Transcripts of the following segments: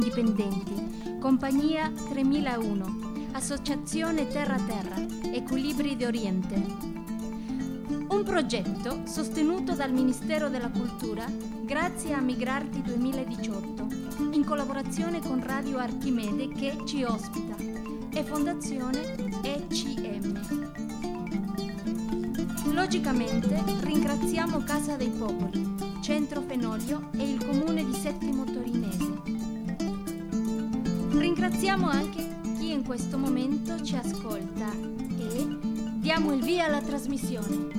dipendenti, Compagnia 3001, Associazione Terra Terra, Equilibri d'Oriente. Un progetto sostenuto dal Ministero della Cultura grazie a Migrarti 2018, in collaborazione con Radio Archimede che ci ospita e Fondazione ECM. Logicamente ringraziamo Casa dei Popoli, Centro Fenoglio e il Comune di Settimo Torinese. Ringraziamo anche chi in questo momento ci ascolta e diamo il via alla trasmissione.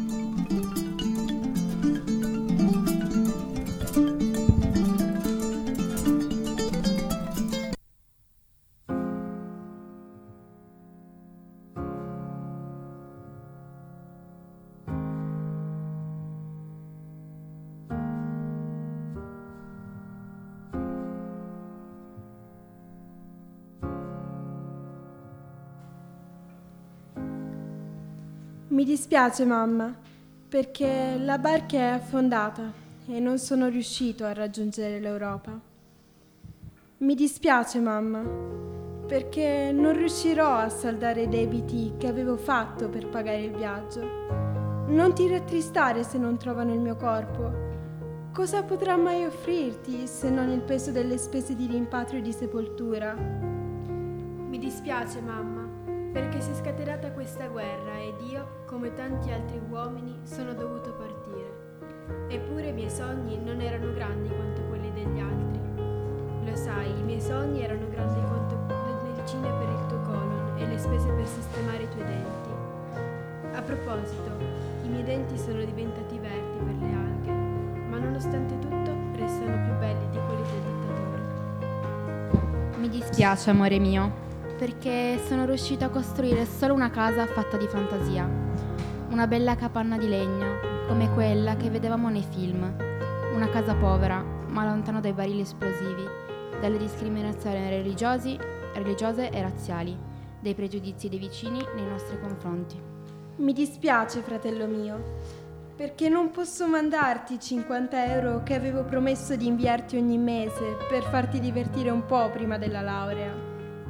Mi dispiace, mamma, perché la barca è affondata e non sono riuscito a raggiungere l'Europa. Mi dispiace, mamma, perché non riuscirò a saldare i debiti che avevo fatto per pagare il viaggio. Non ti rattristare se non trovano il mio corpo. Cosa potrà mai offrirti se non il peso delle spese di rimpatrio e di sepoltura? Mi dispiace, mamma, perché si è scatenata questa guerra ed io, come tanti altri uomini, sono dovuto partire. Eppure i miei sogni non erano grandi quanto quelli degli altri. Lo sai, i miei sogni erano grandi quanto le medicine per il tuo colon e le spese per sistemare i tuoi denti. A proposito, i miei denti sono diventati verdi per le alghe, ma nonostante tutto restano più belli di quelli del dittatore. Mi dispiace, amore mio, perché sono riuscita a costruire solo una casa fatta di fantasia, una bella capanna di legno, come quella che vedevamo nei film, una casa povera, ma lontano dai barili esplosivi, dalle discriminazioni religiose e razziali, dai pregiudizi dei vicini nei nostri confronti. Mi dispiace, fratello mio, perché non posso mandarti 50 euro che avevo promesso di inviarti ogni mese per farti divertire un po' prima della laurea.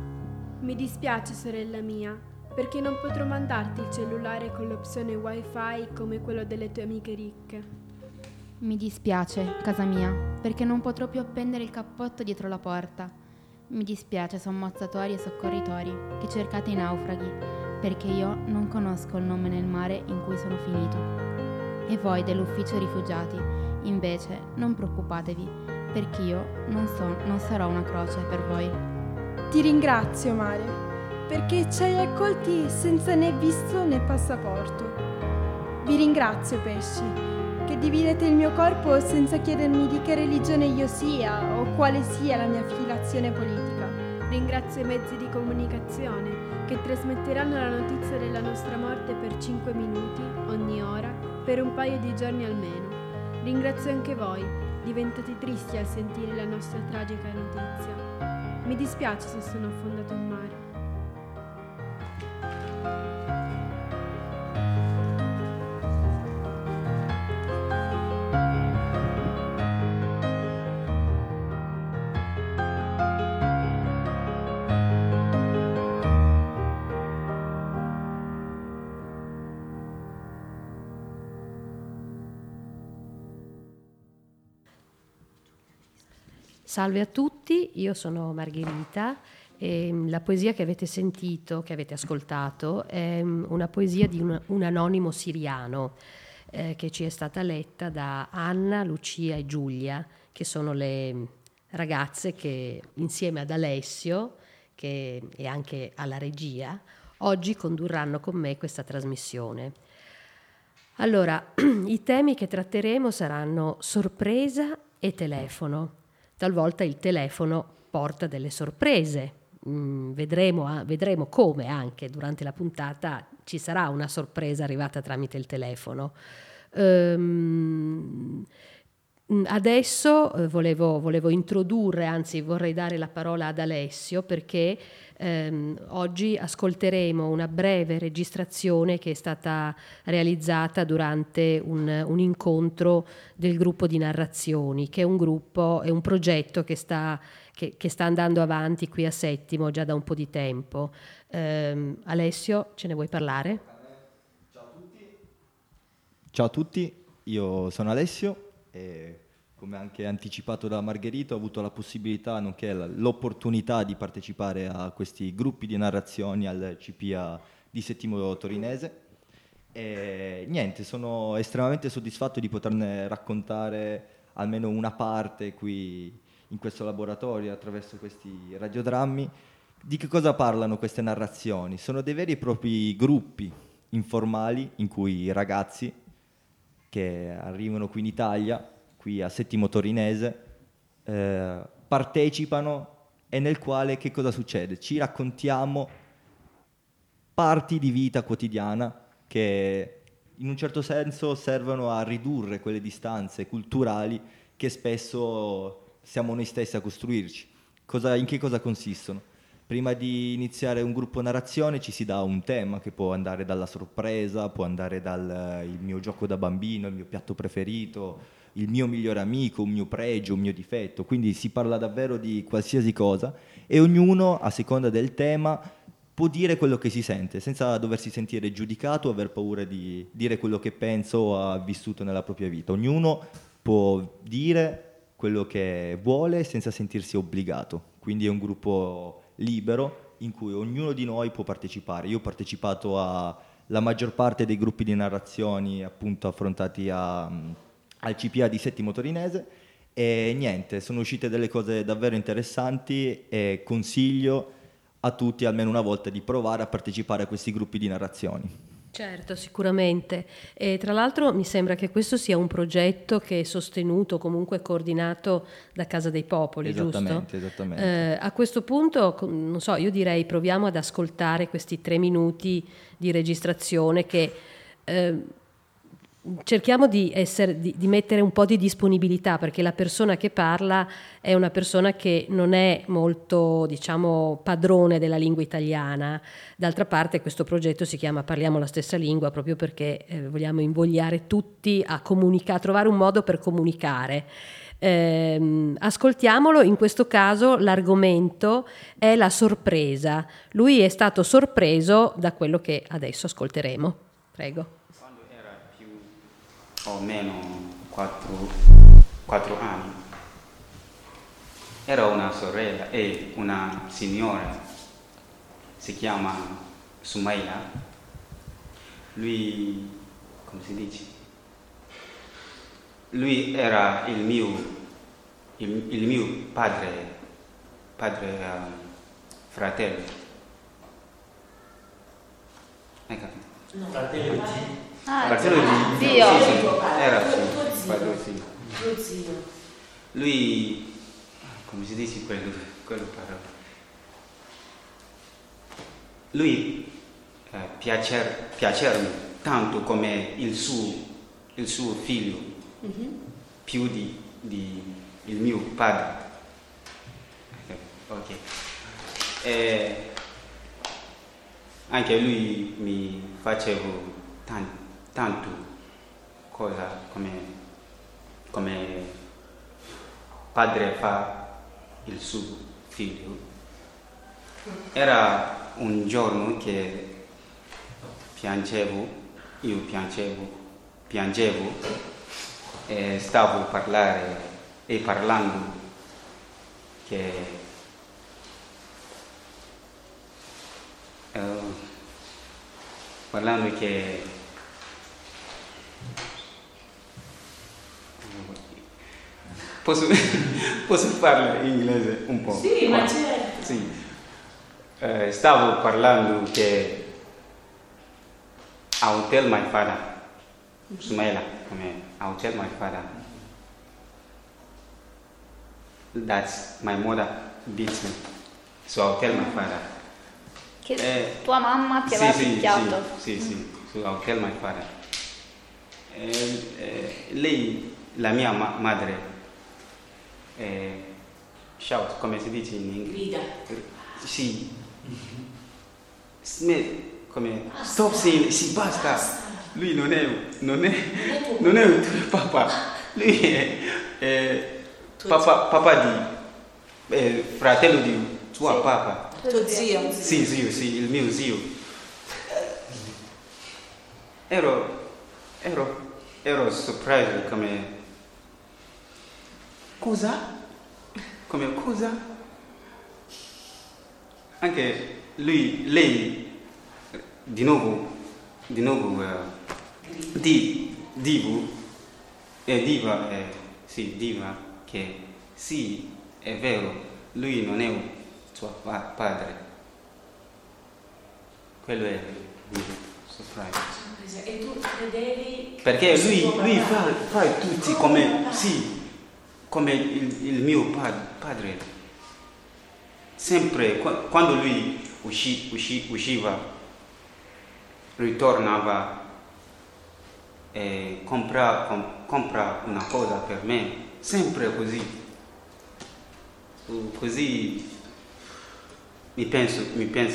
Mi dispiace, sorella mia, perché non potrò mandarti il cellulare con l'opzione wifi come quello delle tue amiche ricche. Mi dispiace, casa mia, perché non potrò più appendere il cappotto dietro la porta. Mi dispiace, sommozzatori e soccorritori, che cercate i naufraghi, perché io non conosco il nome nel mare in cui sono finito. E voi dell'ufficio rifugiati, invece, non preoccupatevi, perché io non sarò una croce per voi. Ti ringrazio, mare, perché ci hai accolti senza né visto né passaporto. Vi ringrazio, pesci, che dividete il mio corpo senza chiedermi di che religione io sia o quale sia la mia filiazione politica. Ringrazio i mezzi di comunicazione che trasmetteranno la notizia della nostra morte per 5 minuti, ogni ora, per un paio di giorni almeno. Ringrazio anche voi, diventati tristi al sentire la nostra tragica notizia. Mi dispiace se sono affondato in mare. Salve a tutti, io sono Margherita e la poesia che avete sentito, che avete ascoltato, è una poesia di un anonimo siriano che ci è stata letta da Anna, Lucia e Giulia, che sono le ragazze che insieme ad Alessio e anche alla regia oggi condurranno con me questa trasmissione. Allora, i temi che tratteremo saranno sorpresa e telefono. Talvolta il telefono porta delle sorprese, vedremo come anche durante la puntata ci sarà una sorpresa arrivata tramite il telefono. Adesso volevo introdurre, anzi vorrei dare la parola ad Alessio, perché oggi ascolteremo una breve registrazione che è stata realizzata durante un incontro del gruppo di narrazioni, che è un progetto che sta andando avanti qui a Settimo già da un po' di tempo. Alessio, ce ne vuoi parlare? Ciao a tutti, io sono Alessio e come anche anticipato da Margherita ho avuto la possibilità, nonché l'opportunità di partecipare a questi gruppi di narrazioni al CPA di Settimo Torinese e niente, sono estremamente soddisfatto di poterne raccontare almeno una parte qui in questo laboratorio attraverso questi radiodrammi. Di che cosa parlano queste narrazioni? Sono dei veri e propri gruppi informali in cui i ragazzi che arrivano qui in Italia, qui a Settimo Torinese, partecipano e nel quale che cosa succede? Ci raccontiamo parti di vita quotidiana che in un certo senso servono a ridurre quelle distanze culturali che spesso siamo noi stessi a costruirci. In che cosa consistono? Prima di iniziare un gruppo narrazione ci si dà un tema che può andare dalla sorpresa, può andare dal il mio gioco da bambino, il mio piatto preferito, il mio migliore amico, un mio pregio, un mio difetto. Quindi si parla davvero di qualsiasi cosa e ognuno, a seconda del tema, può dire quello che si sente, senza doversi sentire giudicato o aver paura di dire quello che pensa o ha vissuto nella propria vita. Ognuno può dire quello che vuole senza sentirsi obbligato. Quindi è un gruppo libero in cui ognuno di noi può partecipare. Io ho partecipato alla maggior parte dei gruppi di narrazioni appunto affrontati al CPA di Settimo Torinese e niente, sono uscite delle cose davvero interessanti e consiglio a tutti almeno una volta di provare a partecipare a questi gruppi di narrazioni. Certo, sicuramente. E tra l'altro mi sembra che questo sia un progetto che è sostenuto, comunque coordinato da Casa dei Popoli, giusto? Esattamente. A questo punto, non so, io direi proviamo ad ascoltare questi 3 minuti di registrazione che cerchiamo di mettere un po' di disponibilità, perché la persona che parla è una persona che non è molto, diciamo, padrone della lingua italiana. D'altra parte questo progetto si chiama Parliamo la stessa lingua proprio perché vogliamo invogliare tutti a comunicare, a trovare un modo per comunicare. Ascoltiamolo. In questo caso l'argomento è la sorpresa. Lui è stato sorpreso da quello che adesso ascolteremo. Prego. O meno 4 anni. Era una sorella e una signora, si chiama Sumaila. Lui, come si dice? Lui era il mio padre fratello. Hai capito? No. Fratello di zio. Sì, era padre zio. Lui, come si dice quello parola? Lui piacermi tanto come il suo figlio, più di il mio padre. Ok. Anche lui mi faceva tanto cosa come padre fa il suo figlio. Era un giorno che piangevo e stavo parlando che posso parlare in inglese un po'? Sì, ma certo. Sì. Stavo parlando che I'll tell my father, Sumaila, I'll tell my father that my mother beats me, so I'll tell my father. Che tua mamma ti aveva picchiato. Sì, so I'll tell my father. Lei la mia madre shout, come si dice in inglese? Grida. Sì. Come stop saying, sì, basta. Lui non è il tuo papà. Lui è papà di fratello di tua papà. Tuo zio. Sì, zio, sì, il mio zio. Ero surpreso come... Cosa? Come cosa? Anche lei, di nuovo, diva che sì, è vero, lui non è un suo padre. Quello è il surprise. E tu credevi... Perché lui fa tutti come il mio padre. Sempre, quando lui usciva, ritornava e compra una cosa per me, sempre così. Così mi penso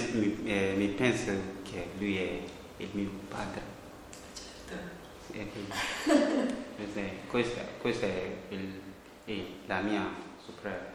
che lui è il mio padre. Questa è la mia sorpresa.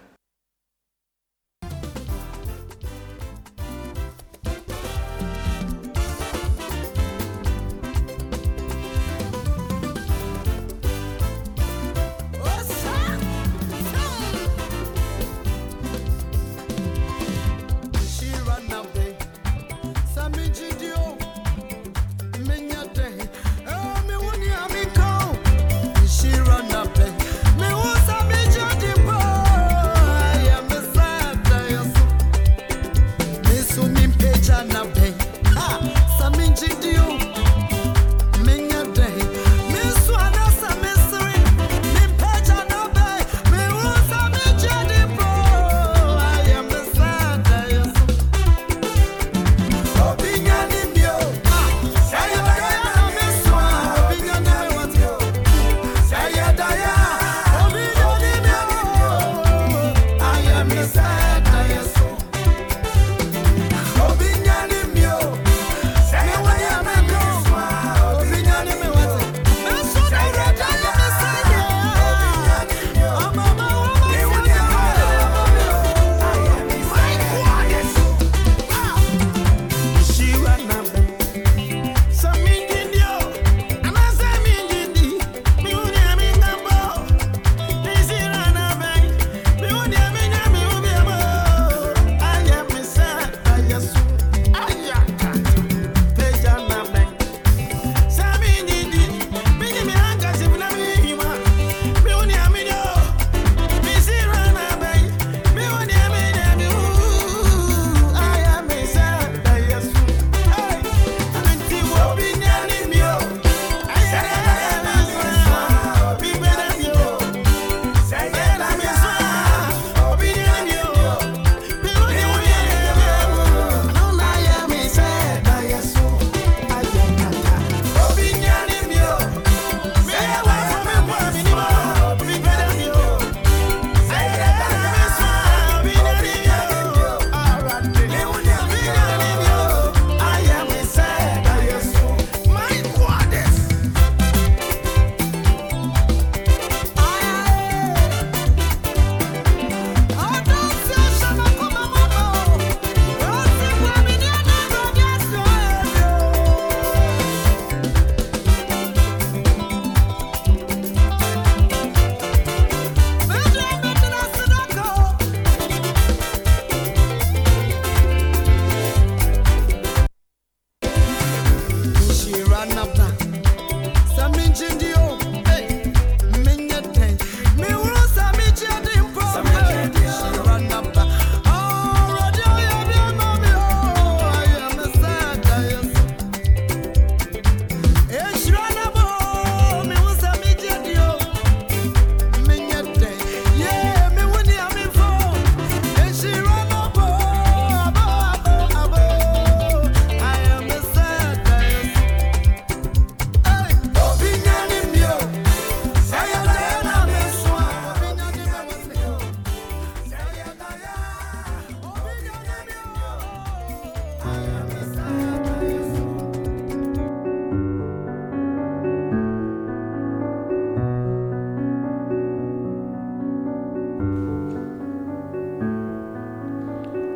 She run up, me was a bitch.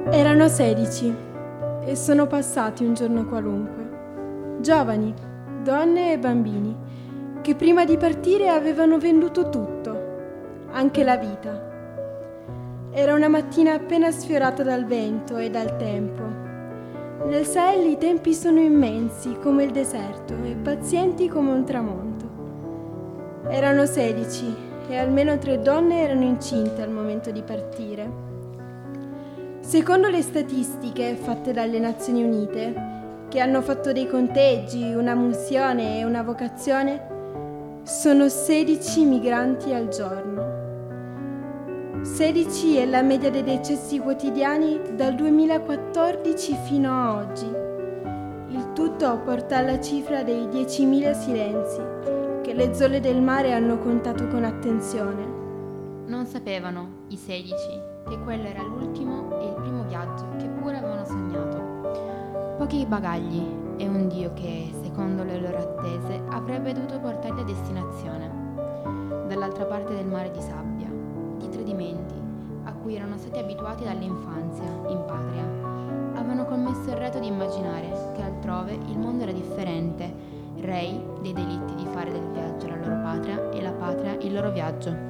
Erano 16 e sono passati un giorno qualunque. Giovani, donne e bambini, che prima di partire avevano venduto tutto, anche la vita. Era una mattina appena sfiorata dal vento e dal tempo. Nel Sahel i tempi sono immensi come il deserto e pazienti come un tramonto. Erano 16 e almeno 3 donne erano incinte al momento di partire. Secondo le statistiche fatte dalle Nazioni Unite, che hanno fatto dei conteggi, una missione e una vocazione, sono 16 migranti al giorno. 16 è la media dei decessi quotidiani dal 2014 fino a oggi. Il tutto porta alla cifra dei 10.000 silenzi che le zolle del mare hanno contato con attenzione. Non sapevano, i 16, che quello era l'ultimo e il primo viaggio che pure avevano sognato. Pochi bagagli e un Dio che, secondo le loro attese, avrebbe dovuto portarli a destinazione. Dall'altra parte del mare di sabbia, di tradimenti, a cui erano stati abituati dall'infanzia, in patria, avevano commesso il reato di immaginare che altrove il mondo era differente, rei dei delitti di fare del viaggio la loro patria e la patria il loro viaggio.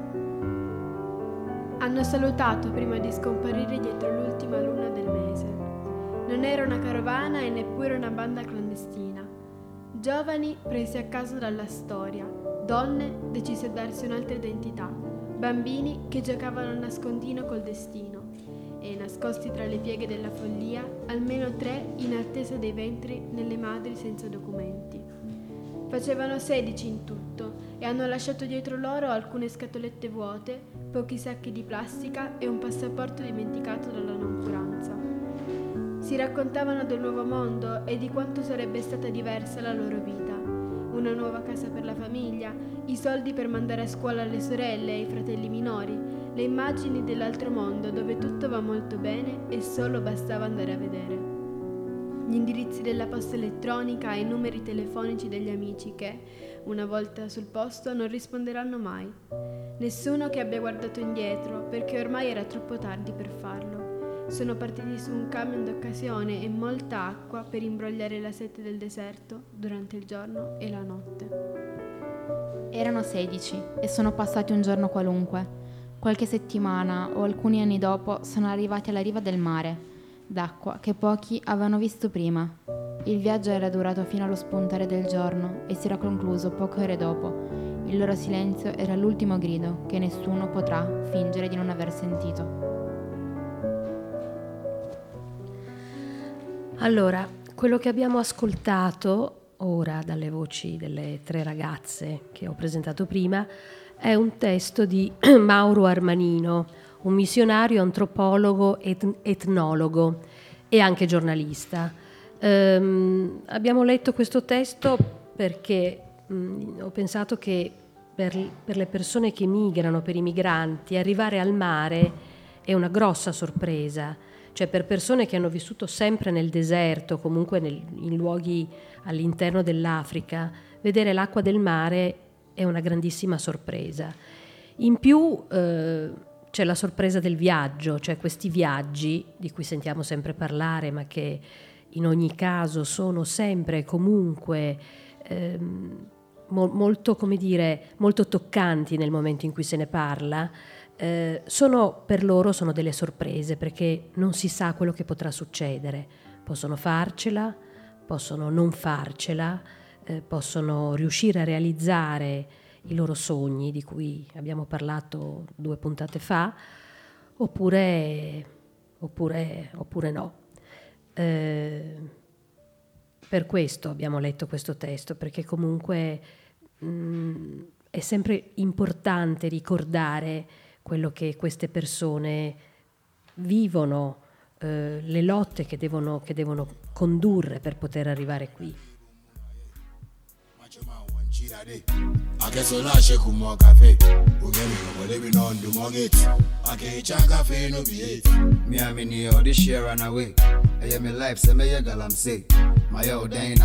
Hanno salutato prima di scomparire dietro l'ultima luna del mese. Non era una carovana e neppure una banda clandestina. Giovani presi a caso dalla storia, donne decise a darsi un'altra identità, bambini che giocavano a nascondino col destino e, nascosti tra le pieghe della follia, almeno 3 in attesa dei ventri nelle madri senza documenti. Facevano 16 in tutto e hanno lasciato dietro loro alcune scatolette vuote, pochi sacchi di plastica e un passaporto dimenticato dalla noncuranza. Si raccontavano del nuovo mondo e di quanto sarebbe stata diversa la loro vita. Una nuova casa per la famiglia, i soldi per mandare a scuola le sorelle e i fratelli minori, le immagini dell'altro mondo dove tutto va molto bene e solo bastava andare a vedere. Gli indirizzi della posta elettronica e i numeri telefonici degli amici che, una volta sul posto, non risponderanno mai. Nessuno che abbia guardato indietro, perché ormai era troppo tardi per farlo. Sono partiti su un camion d'occasione e molta acqua per imbrogliare la sete del deserto durante il giorno e la notte. Erano 16 e sono passati un giorno qualunque. Qualche settimana o alcuni anni dopo sono arrivati alla riva del mare, d'acqua che pochi avevano visto prima. Il viaggio era durato fino allo spuntare del giorno e si era concluso poche ore dopo. Il loro silenzio era l'ultimo grido che nessuno potrà fingere di non aver sentito. Allora, quello che abbiamo ascoltato ora dalle voci delle 3 ragazze che ho presentato prima è un testo di Mauro Armanino, un missionario, antropologo, etnologo e anche giornalista. Abbiamo letto questo testo perché ho pensato che per le persone che migrano, per i migranti, arrivare al mare è una grossa sorpresa. Cioè per persone che hanno vissuto sempre nel deserto, comunque in luoghi all'interno dell'Africa, vedere l'acqua del mare è una grandissima sorpresa. In più c'è la sorpresa del viaggio, cioè questi viaggi di cui sentiamo sempre parlare, ma che in ogni caso sono sempre e comunque molto, come dire, molto toccanti nel momento in cui se ne parla. Per loro sono delle sorprese perché non si sa quello che potrà succedere. Possono farcela, possono non farcela, possono riuscire a realizzare i loro sogni di cui abbiamo parlato 2 puntate fa, oppure no. Per questo abbiamo letto questo testo, perché comunque è sempre importante ricordare quello che queste persone vivono, le lotte che devono condurre per poter arrivare qui.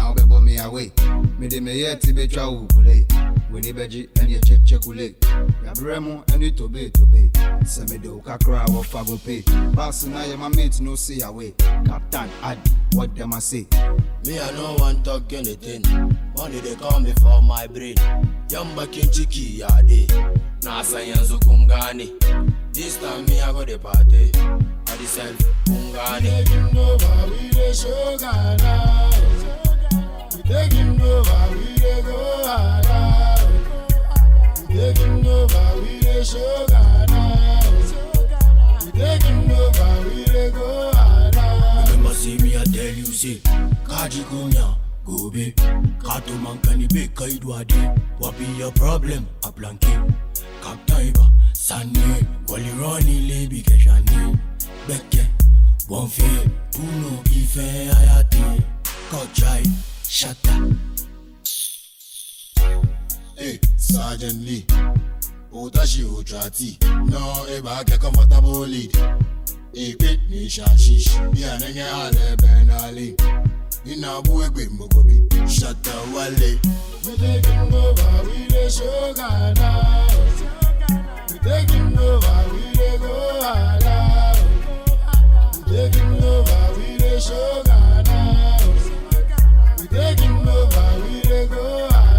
When he beji and you check kule. Yabremo and it obey to be. Semedo kakra or fago pay. Passing I am a mate no see away. Captain Ad, what them I say? Me I no want talk anything. Money they call me for my brain. Yamba kinchiki ya day. Nasa yanzu kungani. This time me I go the party. I decide kungani. Taking over we the show Ghana. We taking over we the go hard. Taking over, we the show Ghana. We taking over, we the go hard. Remember see me I tell you say, Kaji Kunya, go be. Kato mankani be kaidwade. What be your problem? A blanket. Kaptaiba, Sani, Wally Ronnie, Lebi Keshani. Beke, Bonfe, Uno, Ife, Ayati. Kochai, Shata. Hey, Sergeant Lee, Otashi Uchati, no, eba get comfortable lead. Hey, pit me shashish, Biananga Ale Benali. In a boy, quick Mokobi, shut the wale. We taking over, we the show Ghana. We taking over, we the go hard. We taking over, we the show Ghana. We taking over, we the go hard.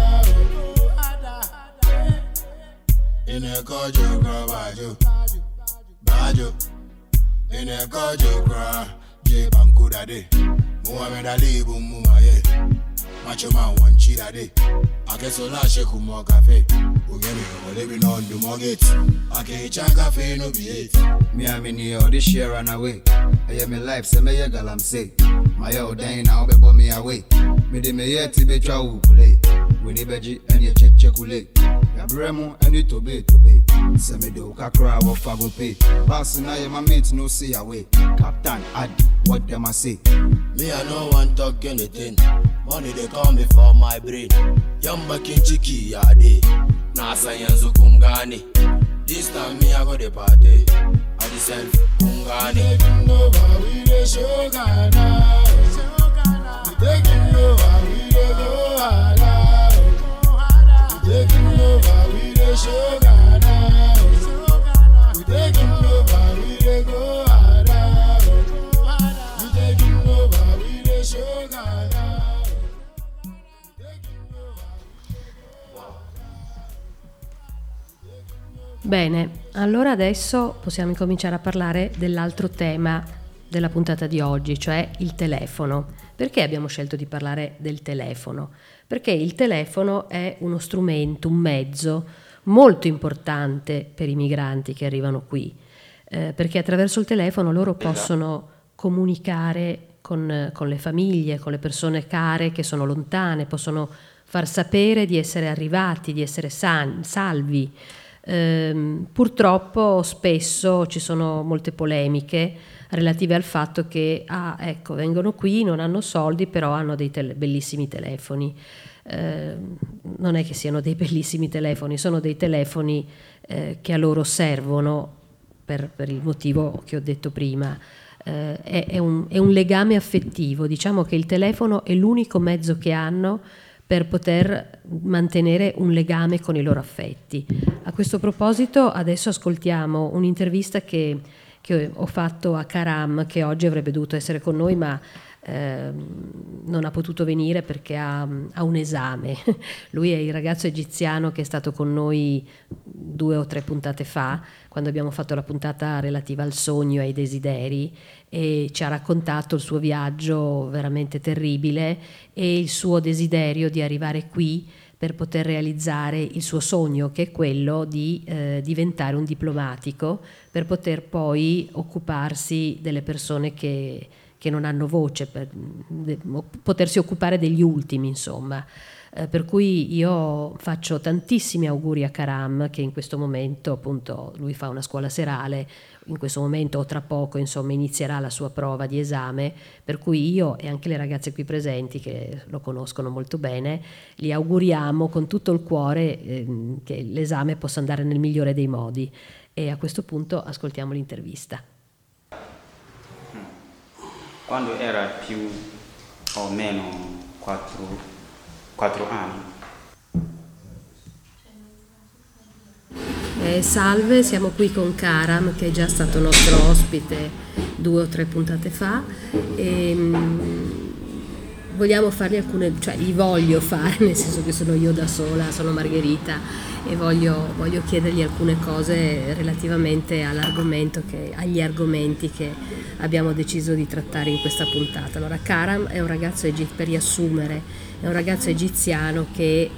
In a kojo gra bajo, in a kojo gra, je bankuda de, Muhammad Ali bumuma ye, macho man one chida de, I guess all I shake more cafe, who get me or living on the mortgage, I can't check cafe no be it. Me I mean here this year run away, I am my life, say me a galam say, my old day now be me away, me de me yet to be chow kule, we need beji and ye check kule. Yabremo and it obey to be. Semedo kakra or fago pay. Passing I am a mate no see away. Captain Ad, what them I say? Me I no want talk anything. Money they call me for my brain. Yamba kinchiki ya day. Nasa yanzu kungani. This time me I go the party. I decide kungani. Taking over we the show Ghana. We taking over we the go hard. Taking over, we the show Ghana. We taking over, we the go hard. We taking over, we the show Ghana. Bene, allora adesso possiamo incominciare a parlare dell'altro tema della puntata di oggi, cioè il telefono. Perché abbiamo scelto di parlare del telefono? Perché il telefono è uno strumento, un mezzo molto importante per i migranti che arrivano qui, perché attraverso il telefono loro possono comunicare con le famiglie, con le persone care che sono lontane, possono far sapere di essere arrivati, di essere salvi. Purtroppo spesso ci sono molte polemiche relative al fatto che vengono qui, non hanno soldi, però hanno dei bellissimi telefoni. Non è che siano dei bellissimi telefoni, sono dei telefoni che a loro servono per il motivo che ho detto prima. È un legame affettivo, diciamo che il telefono è l'unico mezzo che hanno per poter mantenere un legame con i loro affetti. A questo proposito adesso ascoltiamo un'intervista che ho fatto a Karam, che oggi avrebbe dovuto essere con noi, ma non ha potuto venire perché ha un esame. Lui è il ragazzo egiziano che è stato con noi 2 o 3 puntate fa, quando abbiamo fatto la puntata relativa al sogno e ai desideri, e ci ha raccontato il suo viaggio veramente terribile e il suo desiderio di arrivare qui per poter realizzare il suo sogno, che è quello di diventare un diplomatico, per poter poi occuparsi delle persone che non hanno voce, per potersi occupare degli ultimi, insomma. Per cui io faccio tantissimi auguri a Karam, che in questo momento, appunto, lui fa una scuola serale, in questo momento o tra poco, insomma, inizierà la sua prova di esame, per cui io e anche le ragazze qui presenti, che lo conoscono molto bene, gli auguriamo con tutto il cuore che l'esame possa andare nel migliore dei modi. E a questo punto ascoltiamo l'intervista. Quando era più o meno 4 anni, Salve, siamo qui con Karam, che è già stato nostro ospite 2 o 3 puntate fa, e vogliamo fargli gli voglio fare, nel senso che sono io da sola, sono Margherita, e voglio chiedergli alcune cose relativamente agli argomenti che abbiamo deciso di trattare in questa puntata. Allora, Karam è un ragazzo per riassumere, è un ragazzo egiziano che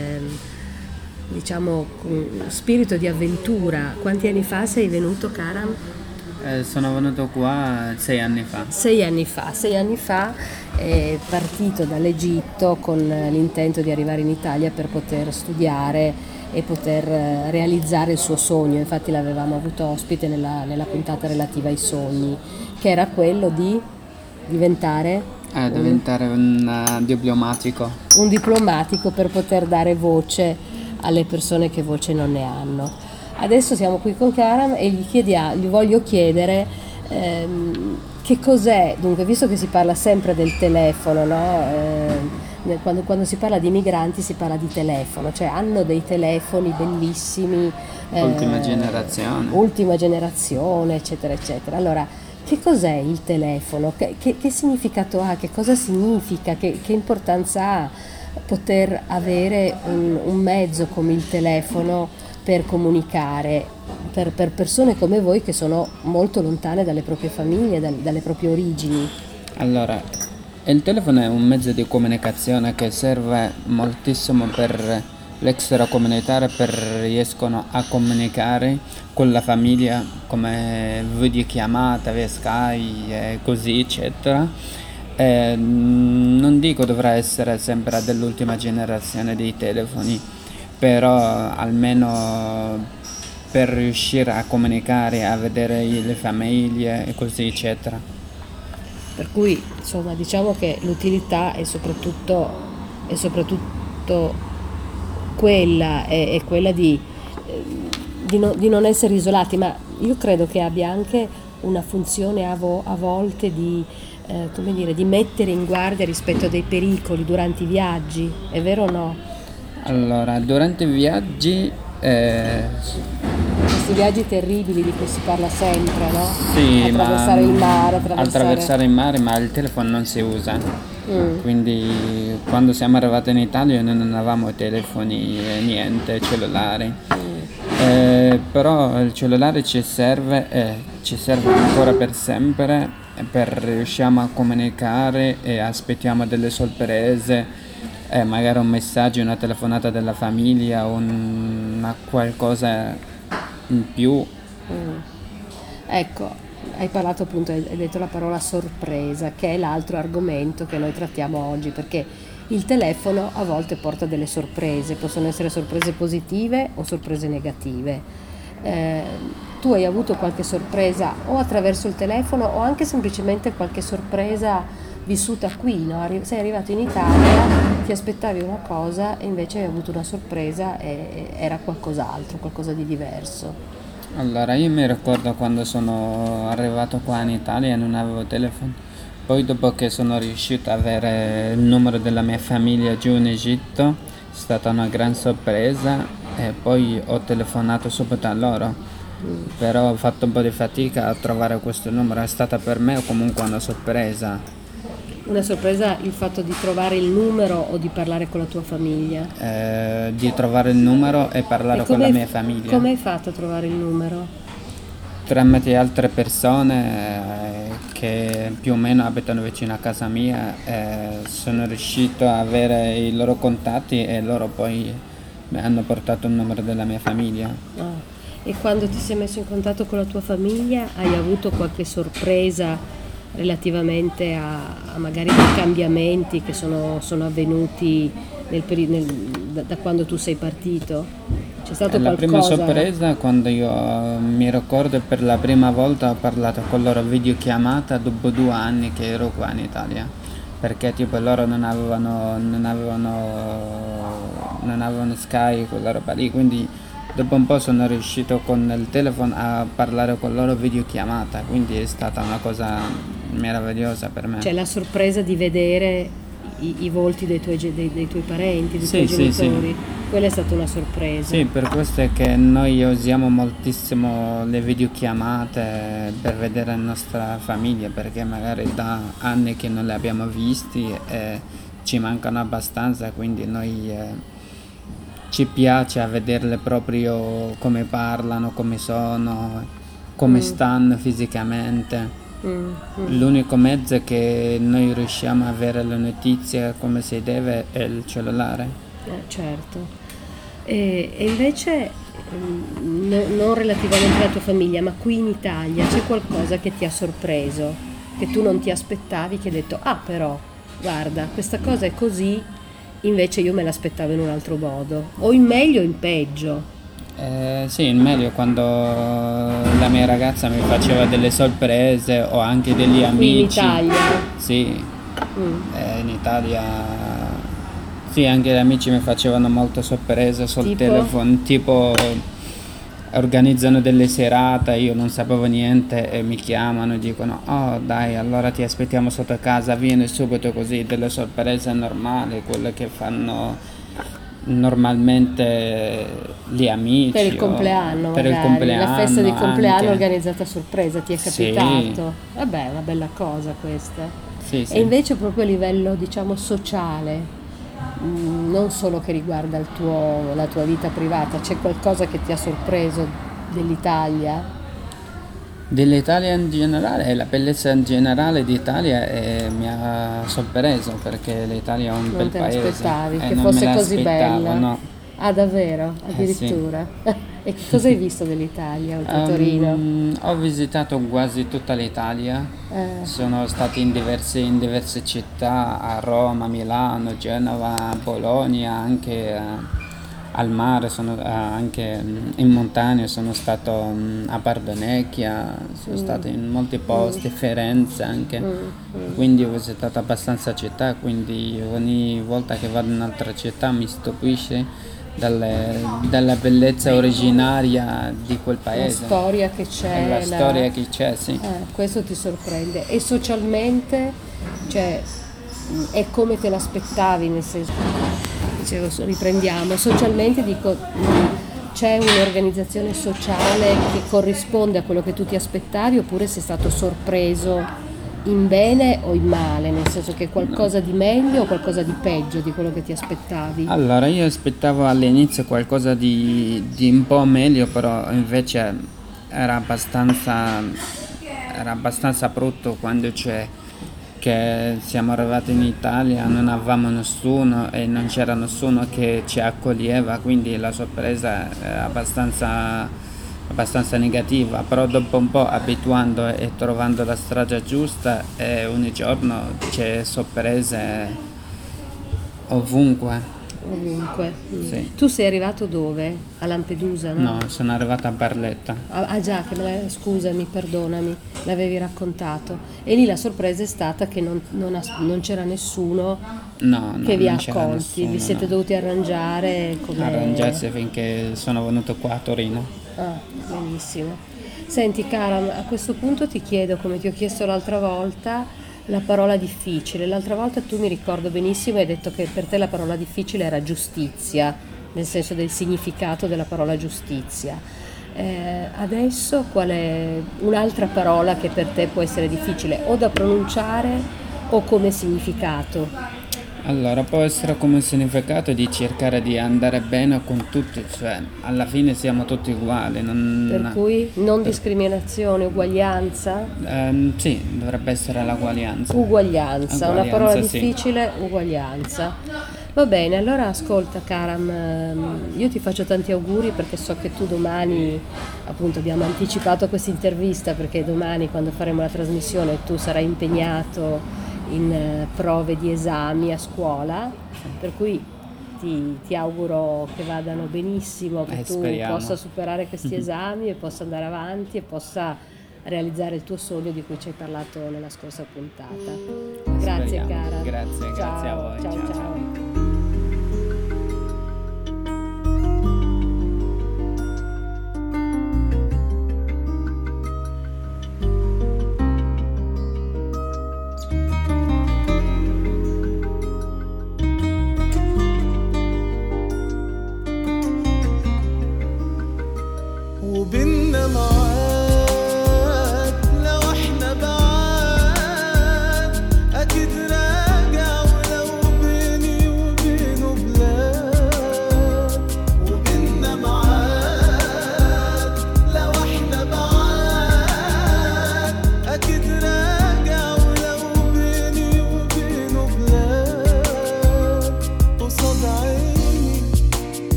con spirito di avventura. Quanti anni fa sei venuto, Karam? Sono venuto qua 6 anni fa. 6 anni fa è partito dall'Egitto con l'intento di arrivare in Italia per poter studiare e poter realizzare il suo sogno. Infatti l'avevamo avuto ospite nella puntata relativa ai sogni, che era quello di diventare un diplomatico. Un diplomatico, per poter dare voce alle persone che voce non ne hanno. Adesso siamo qui con Karam e gli voglio chiedere che cos'è, dunque, visto che si parla sempre del telefono, no? Quando si parla di migranti si parla di telefono, cioè hanno dei telefoni bellissimi, ultima generazione, eccetera eccetera. Allora, che cos'è il telefono? Che significato ha? Che cosa significa? Che importanza ha poter avere un mezzo come il telefono per comunicare per persone come voi che sono molto lontane dalle proprie famiglie, dalle proprie origini? Allora, il telefono è un mezzo di comunicazione che serve moltissimo per l'extracomunitario, per riescono a comunicare con la famiglia come videochiamata, via Skype e così eccetera. Non dico dovrà essere sempre dell'ultima generazione dei telefoni, però almeno per riuscire a comunicare, a vedere le famiglie e così eccetera. Per cui insomma diciamo che l'utilità è soprattutto quella di non essere isolati, ma io credo che abbia anche una funzione a volte di mettere in guardia rispetto a dei pericoli durante i viaggi, è vero o no? Allora, durante i viaggi questi viaggi terribili di cui si parla sempre, no? Sì, attraversare il mare, attraversare il mare, ma il telefono non si usa. Quindi quando siamo arrivati in Italia noi non avevamo telefoni, niente, cellulari. Però il cellulare ci serve ancora per sempre, per riusciamo a comunicare e aspettiamo delle sorprese, magari un messaggio, una telefonata della famiglia, una qualcosa in più. Ecco, hai parlato appunto, hai detto la parola sorpresa, che è l'altro argomento che noi trattiamo oggi, perché il telefono a volte porta delle sorprese, possono essere sorprese positive o sorprese negative. Tu hai avuto qualche sorpresa o attraverso il telefono o anche semplicemente qualche sorpresa vissuta qui, no? Sei arrivato in Italia, ti aspettavi una cosa e invece hai avuto una sorpresa e era qualcos'altro, qualcosa di diverso. Allora, io mi ricordo quando sono arrivato qua in Italia e non avevo telefono. Poi dopo che sono riuscito ad avere il numero della mia famiglia giù in Egitto, è stata una gran sorpresa e poi ho telefonato subito a loro. Però ho fatto un po' di fatica a trovare questo numero, è stata per me comunque una sorpresa. Una sorpresa il fatto di trovare il numero o di parlare con la tua famiglia? Di trovare il numero e parlare con la mia famiglia. Come hai fatto a trovare il numero? Tramite altre persone che più o meno abitano vicino a casa mia, sono riuscito a avere i loro contatti e loro poi mi hanno portato il numero della mia famiglia. E quando ti sei messo in contatto con la tua famiglia hai avuto qualche sorpresa relativamente a magari dei cambiamenti che sono avvenuti da quando tu sei partito? C'è stato la qualcosa? Prima sorpresa quando io mi ricordo per la prima volta ho parlato con loro videochiamata dopo 2 anni che ero qua in Italia, perché tipo loro non avevano Skype, quella roba lì, quindi dopo un po' sono riuscito con il telefono a parlare con loro videochiamata, quindi è stata una cosa meravigliosa per me. C'è la sorpresa di vedere i volti dei tuoi parenti, dei Sì, tuoi sì, genitori. sì. Quella è stata una sorpresa. Sì, per questo è che noi usiamo moltissimo le videochiamate per vedere la nostra famiglia, perché magari da anni che non le abbiamo visti e ci mancano abbastanza, quindi noi ci piace a vederle proprio come parlano, come sono, come stanno fisicamente. L'unico mezzo che noi riusciamo a avere le notizie come si deve è il cellulare. Certo. E invece, non relativamente alla tua famiglia, ma qui in Italia c'è qualcosa che ti ha sorpreso, che tu non ti aspettavi, che hai detto, ah però, guarda, questa cosa è così, invece io me l'aspettavo in un altro modo, o in meglio o in peggio. Sì, in meglio quando la mia ragazza mi faceva delle sorprese o anche degli amici. Qui in Italia? Sì, in Italia sì, anche gli amici mi facevano molte sorprese sul telefono, tipo organizzano delle serate, io non sapevo niente e mi chiamano e dicono oh dai, allora ti aspettiamo sotto casa, vieni subito, così, delle sorprese normali, quelle che fanno normalmente gli amici per il compleanno, per magari il compleanno, la festa di compleanno anche organizzata a sorpresa, ti è capitato? Sì. Vabbè, è una bella cosa questa. Sì, sì. E invece proprio a livello, diciamo, sociale, non solo che riguarda la tua vita privata, c'è qualcosa che ti ha sorpreso dell'Italia? Dell'Italia in generale, la bellezza in generale d'Italia mi ha sorpreso, perché l'Italia è un bel paese. Non te l'aspettavi, che non fosse me così bella? No. Ah, davvero? Addirittura? Sì. E cosa hai visto dell'Italia oltre a Torino? Ho visitato quasi tutta l'Italia, sono stato in diverse città, a Roma, Milano, Genova, Bologna, anche al mare, anche in montagna, sono stato a Bardonecchia, sono stato in molti posti, Firenze anche, quindi ho visitato abbastanza città, quindi ogni volta che vado in un'altra città mi stupisce dalla bellezza originaria di quel paese. La storia che c'è. La storia che c'è, sì. Questo ti sorprende. E socialmente, cioè, è come te l'aspettavi, nel senso, riprendiamo, socialmente dico, c'è un'organizzazione sociale che corrisponde a quello che tu ti aspettavi, oppure sei stato sorpreso in bene o in male, nel senso che qualcosa di meglio o qualcosa di peggio di quello che ti aspettavi? Allora, io aspettavo all'inizio qualcosa di un po' meglio, però invece era abbastanza brutto quando che siamo arrivati in Italia, non avevamo nessuno e non c'era nessuno che ci accoglieva, quindi la sorpresa è abbastanza negativa, però dopo un po' abituando e trovando la strada giusta, ogni giorno c'è sorprese ovunque. Sì. Tu sei arrivato dove? A Lampedusa, no? No, sono arrivato a Barletta. Ah già, scusami, perdonami, l'avevi raccontato. E lì la sorpresa è stata che non c'era nessuno che vi ha accolti, vi siete dovuti arrangiarsi finché sono venuto qua a Torino. Ah, benissimo. Senti Karam, a questo punto ti chiedo, come ti ho chiesto l'altra volta, la parola difficile. L'altra volta tu, mi ricordo benissimo, hai detto che per te la parola difficile era giustizia, nel senso del significato della parola giustizia. Adesso qual è un'altra parola che per te può essere difficile o da pronunciare o come significato? Allora, può essere come significato di cercare di andare bene con tutti, cioè alla fine siamo tutti uguali. Per cui non discriminazione, uguaglianza? Sì, dovrebbe essere l'uguaglianza. Uguaglianza, una parola sì. Difficile, uguaglianza. Va bene, allora ascolta Karam, io ti faccio tanti auguri perché so che tu domani, appunto abbiamo anticipato questa intervista perché domani quando faremo la trasmissione tu sarai impegnato in prove di esami a scuola, per cui ti auguro che vadano benissimo, che tu possa superare questi esami e possa andare avanti e possa realizzare il tuo sogno di cui ci hai parlato nella scorsa puntata. Grazie cara. Grazie a voi. Ciao.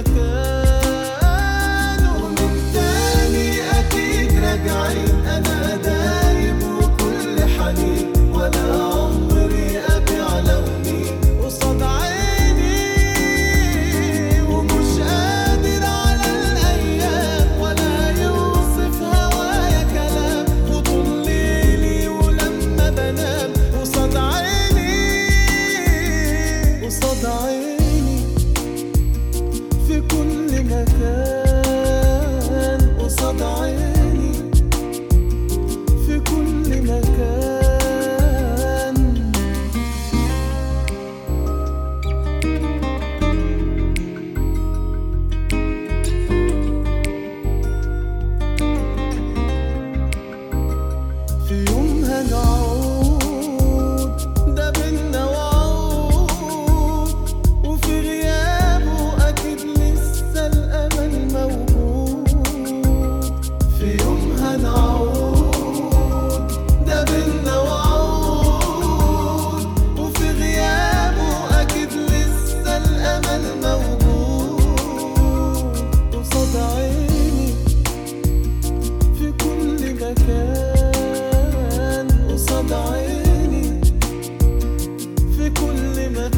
مكان ومن تاني أكيد راجعين. أنا دايب وكل حنين ولا عمري أبيع لوني قصاد عيني، ومش قادر على الأيام ولا يوصف هوايا كلام، وطول ليلي ولما بنام قصاد عيني قصاد عيني في كل مكان قصاد عيني في كل مكان. في يوم هنعود ده بينا وعود، وفي غيابه أكيد لسه الأمل موجود. في يوم هنعود ده بينا وعود، وفي غيابه أكيد لسه الأمل موجود. قصاد عيني في كل مكان قصاد عيني في كل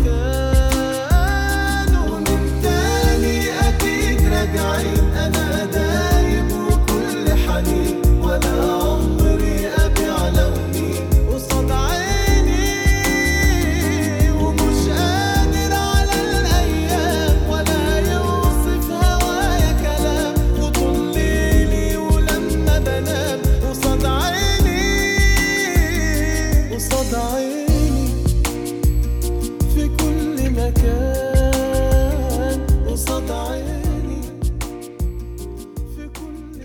مكان ومن تاني أكيد راجعين. أنا دايب وكل حنين ولا عمري أبيع لوني قصاد عيني، ومش قادر على الأيام ولا يوصف هوايا كلام، وطول ليلي ولما بنام قصاد عيني قصاد عيني في كل مكان قصاد عيني في كل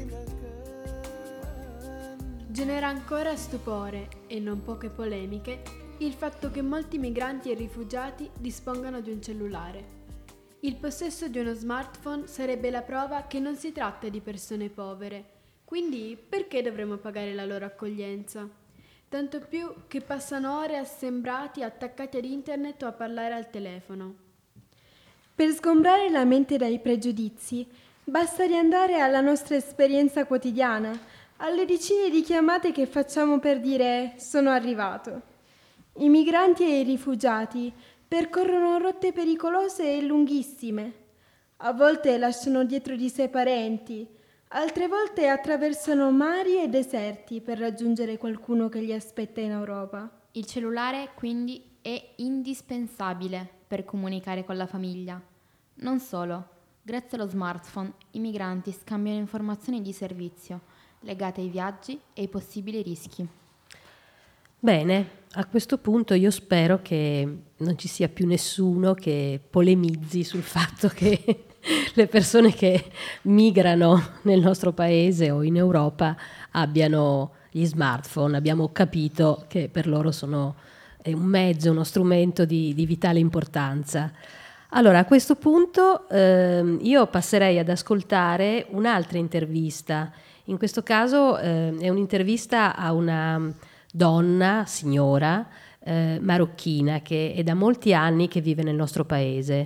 مكان. Genera ancora stupore e non poche polemiche il fatto che molti migranti e rifugiati dispongano di un cellulare. Il possesso di uno smartphone sarebbe la prova che non si tratta di persone povere, quindi perché dovremmo pagare la loro accoglienza? Tanto più che passano ore assembrati attaccati ad internet o a parlare al telefono. Per sgombrare la mente dai pregiudizi, basta riandare alla nostra esperienza quotidiana, alle decine di chiamate che facciamo per dire «sono arrivato». I migranti e i rifugiati percorrono rotte pericolose e lunghissime. A volte lasciano dietro di sé parenti, altre volte attraversano mari e deserti per raggiungere qualcuno che li aspetta in Europa. Il cellulare quindi è indispensabile per comunicare con la famiglia. Non solo, grazie allo smartphone i migranti scambiano informazioni di servizio legate ai viaggi e ai possibili rischi. Bene, a questo punto io spero che non ci sia più nessuno che polemizzi sul fatto che le persone che migrano nel nostro paese o in Europa abbiano gli smartphone. Abbiamo capito che per loro è un mezzo, uno strumento di vitale importanza. Allora, a questo punto io passerei ad ascoltare un'altra intervista. In questo caso è un'intervista a una donna, signora, marocchina che è da molti anni che vive nel nostro paese.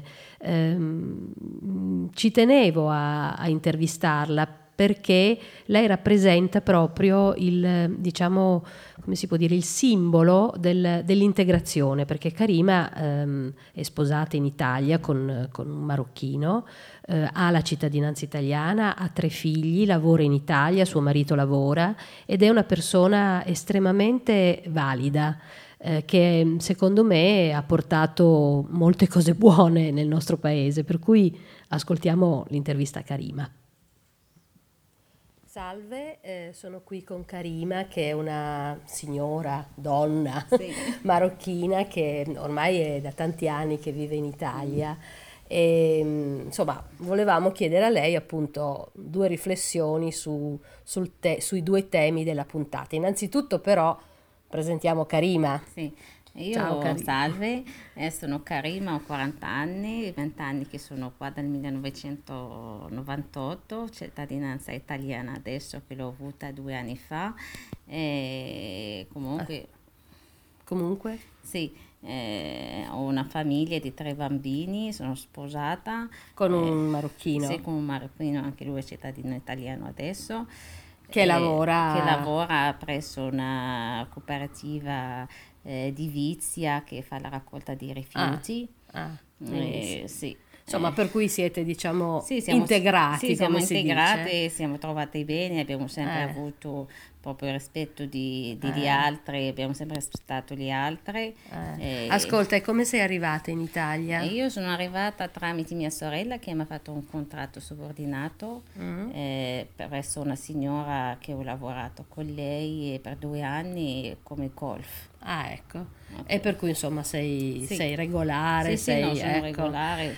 Ci tenevo a intervistarla perché lei rappresenta proprio il, diciamo, come si può dire, il simbolo dell'integrazione, perché Karima è sposata in Italia con un marocchino, ha la cittadinanza italiana, ha 3 figli, lavora in Italia, suo marito lavora ed è una persona estremamente valida, che secondo me ha portato molte cose buone nel nostro paese, per cui ascoltiamo l'intervista a Karima. Salve, sono qui con Karima, che è una signora, donna, sì, marocchina, che ormai è da tanti anni che vive in Italia. E, insomma, volevamo chiedere a lei appunto 2 riflessioni sui 2 temi della puntata. Innanzitutto però presentiamo Karima. Sì. Io, ciao, Karima. Salve, sono Karima, ho 40 anni, 20 anni che sono qua dal 1998, cittadinanza italiana adesso che l'ho avuta 2 anni fa. E comunque? Comunque? Sì, ho una famiglia di 3 bambini, sono sposata. Con un marocchino? Sì, con un marocchino, anche lui è cittadino italiano adesso. Che lavora presso una cooperativa di Vizia che fa la raccolta di rifiuti. Sì. Insomma, per cui siete, diciamo, siamo integrati, sì, siamo come si integrati, dice. siamo trovati bene, abbiamo sempre avuto proprio il rispetto degli altri, abbiamo sempre rispettato gli altri. Ascolta, e come sei arrivata in Italia? Io sono arrivata tramite mia sorella che mi ha fatto un contratto subordinato presso una signora che ho lavorato con lei per 2 anni come golf. Ah, ecco. E per cui insomma sei regolare, sono ecco. regolare.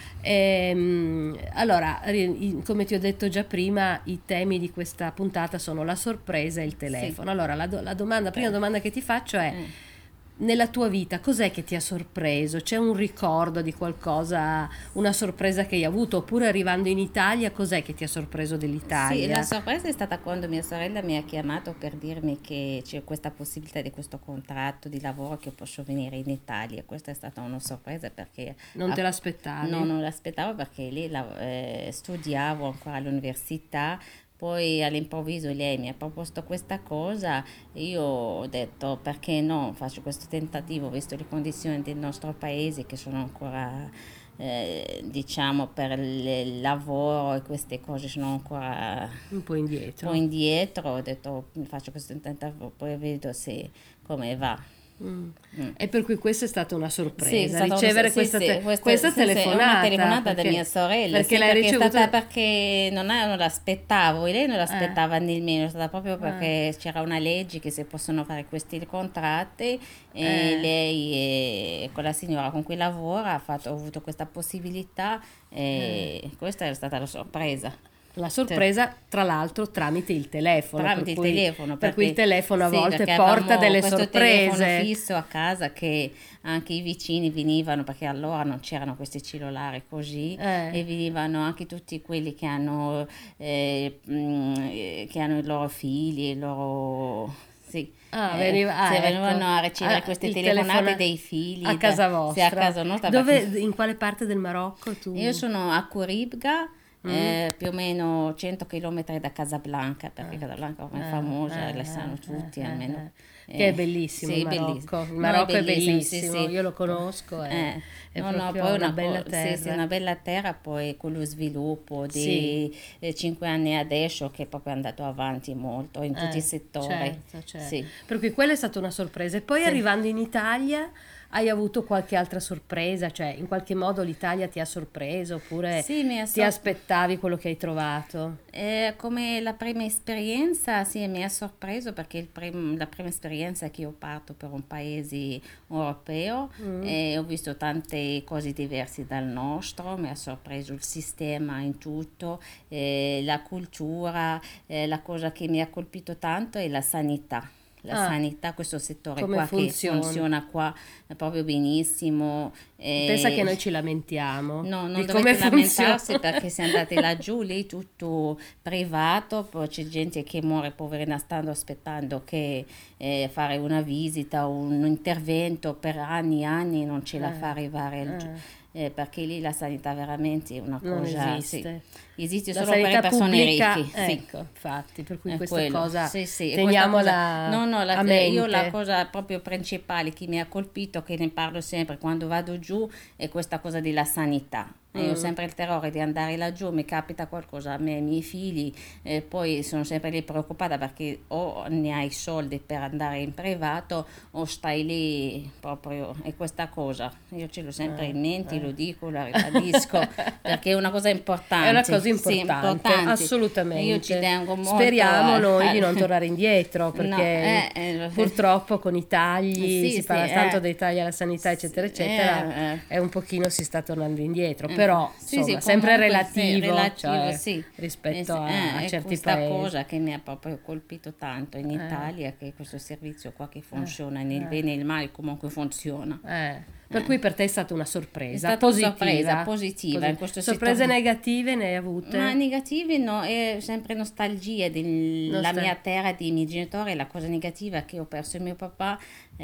Allora, come ti ho detto già prima, i temi di questa puntata sono la sorpresa e il telefono. Allora, la prima domanda che ti faccio è: nella tua vita cos'è che ti ha sorpreso? C'è un ricordo di qualcosa, una sorpresa che hai avuto? Oppure arrivando in Italia, cos'è che ti ha sorpreso dell'Italia? Sì, la sorpresa è stata quando mia sorella mi ha chiamato per dirmi che c'è questa possibilità di questo contratto di lavoro che posso venire in Italia. Questa è stata una sorpresa perché... Non te l'aspettavi? No, non l'aspettavo perché lì studiavo ancora all'università. Poi all'improvviso lei mi ha proposto questa cosa e io ho detto perché no, faccio questo tentativo visto le condizioni del nostro paese che sono ancora diciamo per il lavoro e queste cose sono ancora un po' indietro. Ho detto faccio questo tentativo poi vedo se come va. E per cui questa è stata una sorpresa, sì, ricevere questa telefonata. Una telefonata da mia sorella perché l'hai ricevuta? È stata perché non l'aspettavo e lei non l'aspettava nemmeno, è stata proprio perché c'era una legge che si possono fare questi contratti e lei con la signora con cui lavora ha avuto questa possibilità e questa è stata la sorpresa. La sorpresa, tra l'altro, tramite il telefono. Per cui il telefono a volte porta delle sorprese. Telefono fisso a casa che anche i vicini venivano, perché allora non c'erano questi cellulari così, e venivano anche tutti quelli che hanno i loro figli, i loro... Sì. Venivano a ricevere queste telefonate dei figli a casa vostra. Sì, a casa nostra. In quale parte del Marocco tu? Io sono a Curibga. Più o meno 100 km da Casablanca, perché Casablanca è famosa, la sanno tutti almeno. Che è bellissimo il Marocco. Il Marocco è bellissimo, io lo conosco, è proprio una bella terra. Sì, una bella terra, poi con lo sviluppo di 5 anni adesso che è proprio andato avanti molto in tutti i settori. Certo. Sì. Per cui quella è stata una sorpresa. E poi arrivando in Italia hai avuto qualche altra sorpresa? Cioè, in qualche modo l'Italia ti ha sorpreso oppure ti aspettavi quello che hai trovato? Come la prima esperienza, mi ha sorpreso perché la prima esperienza che io parto per un paese europeo e ho visto tante cose diverse dal nostro, mi ha sorpreso il sistema in tutto, la cultura, la cosa che mi ha colpito tanto è la sanità. Sanità, questo settore qua che funziona qua proprio benissimo. Pensa che noi ci lamentiamo. No, non dovete lamentarsi perché siamo andati laggiù, lì tutto privato, poi c'è gente che muore poverina stando aspettando che fare una visita o un intervento per anni e anni non ce la fa arrivare perché lì la sanità veramente è una cosa... Non esiste. Esiste solo per le persone ricche. Ecco, infatti, per cui questa quello. cosa Sì, teniamola a mente. Io la cosa proprio principale che mi ha colpito, che ne parlo sempre quando vado giù, è questa cosa della sanità. Io ho sempre il terrore di andare laggiù, mi capita qualcosa a me e ai miei figli, poi sono sempre lì preoccupata perché o ne hai soldi per andare in privato o stai lì proprio, è questa cosa. Io ce l'ho sempre in mente, lo dico, la ribadisco, perché è una cosa importante. È una cosa importante, assolutamente. Io ci tengo molto. Speriamo noi di non tornare indietro, perché purtroppo con i tagli, si parla tanto dei tagli alla sanità, eccetera, eccetera, è un pochino si sta tornando indietro. Però insomma, sempre relativo rispetto a certi questa paesi. Questa cosa che mi ha proprio colpito tanto in Italia, che questo servizio qua che funziona nel bene e nel male comunque funziona. Per cui per te è stata una sorpresa, è stata positiva. Una sorpresa positiva. In questo sorprese negative ne hai avute? Ma negative no, è sempre nostalgia della mia terra, dei miei genitori. La cosa negativa è che ho perso il mio papà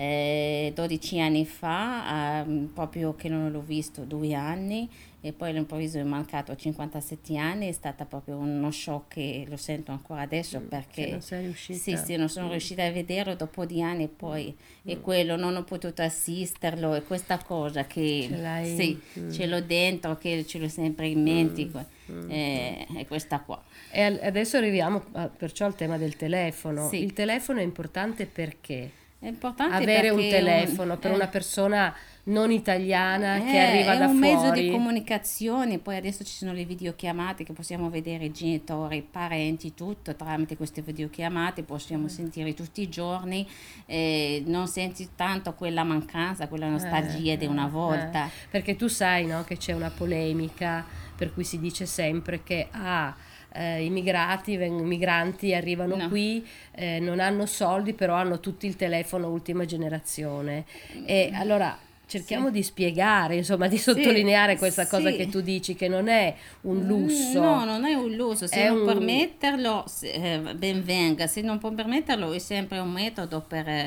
12 anni fa, proprio che non l'ho visto 2 anni, e poi all'improvviso è mancato 57 anni. È stata proprio uno shock che lo sento ancora adesso, perché non sei riuscita. Sì, non sono riuscita a vederlo dopo di anni, poi è quello, non ho potuto assisterlo, è questa cosa che ce l'ho dentro, che ce l'ho sempre in mente, è questa qua. E adesso arriviamo perciò al tema del telefono. Sì. Il telefono è importante perché? È importante avere un telefono per una persona non italiana che arriva da fuori. È un mezzo di comunicazione. Poi adesso ci sono le videochiamate che possiamo vedere i genitori, i parenti, tutto tramite queste videochiamate, possiamo sentire tutti i giorni, non senti tanto quella mancanza, quella nostalgia di una volta. Perché tu sai, no, che c'è una polemica per cui si dice sempre che i migranti arrivano qui, non hanno soldi, però hanno tutti il telefono ultima generazione, e allora cerchiamo di spiegare, insomma, di sottolineare questa cosa che tu dici, che non è un lusso. No, non è un lusso, se non può permetterlo, ben venga, se non può permetterlo è sempre un metodo per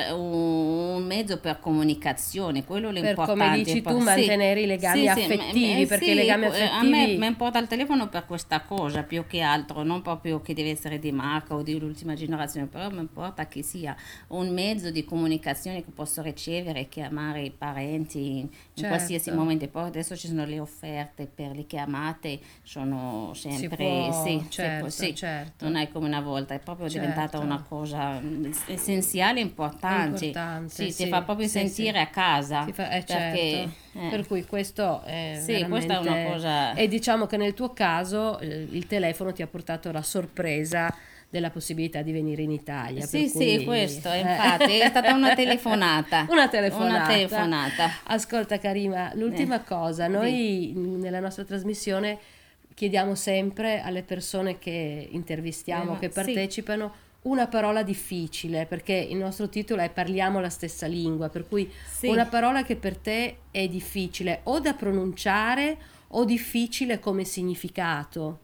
un mezzo per comunicazione, quello è l'importante. Per, come dici tu, mantenere i legami affettivi, perché i legami affettivi... A me importa il telefono per questa cosa, più che altro, non proprio che deve essere di marca o dell'ultima generazione, però mi importa che sia un mezzo di comunicazione che posso ricevere e chiamare i parenti in qualsiasi momento. Poi adesso ci sono le offerte per le chiamate, sono sempre certo. Non è come una volta, è proprio diventata una cosa essenziale, importante. Ti fa proprio sentire a casa, perché, per cui questo è questa è una cosa. E diciamo che nel tuo caso il telefono ti ha portato la sorpresa della possibilità di venire in Italia. Questo infatti è stata una telefonata. Una telefonata. Ascolta Karima, l'ultima cosa, noi nella nostra trasmissione chiediamo sempre alle persone che intervistiamo, che partecipano, una parola difficile, perché il nostro titolo è Parliamo la stessa lingua, per cui una parola che per te è difficile o da pronunciare o difficile come significato.